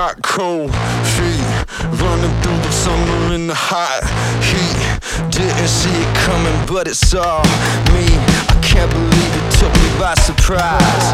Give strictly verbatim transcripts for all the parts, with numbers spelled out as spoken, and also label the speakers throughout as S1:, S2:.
S1: got cold feet, running through the summer in the hot heat. Didn't see it coming, but it's all me. I can't believe it took me by surprise.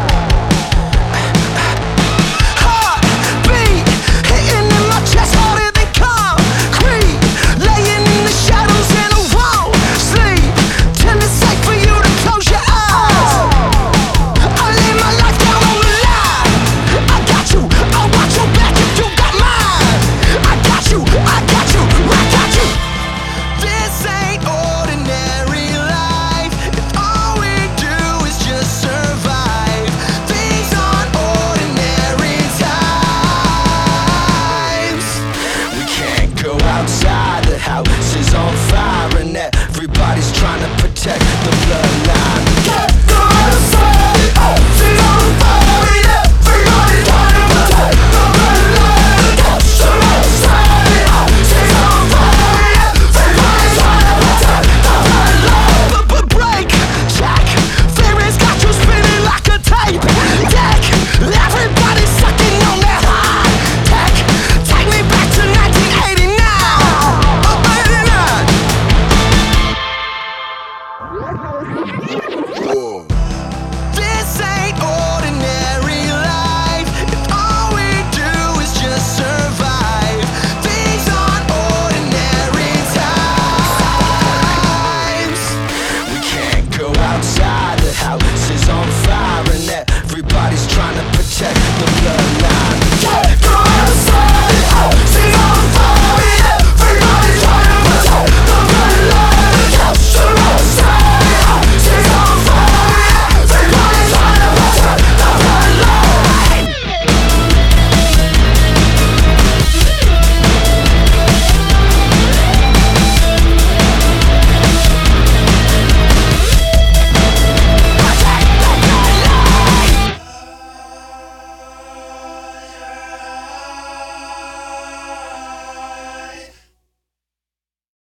S1: Heartbeat hitting in my chest harder than concrete. Laying in the shadows and I won't sleep till it's safe for you to close your eyes. I lay my life down on the line. I got you, I'll watch your back if you got mine. I got you, I got you, I got you. This ain't ordinary life. If all we do is just survive, these aren't ordinary times. We can't go outside, the house is on fire and everybody's trying to protect the bloodline. Get outside, she's on fire and everybody's trying to protect the bloodline. Get outside, she's on fire and everybody's trying to protect the bloodline. But break, check, fear has got you spinning like a tape deck. Everybody's sucking on that high tech. Take me back to nineteen eighty-nine. Oh, eighty-nine. Whoa.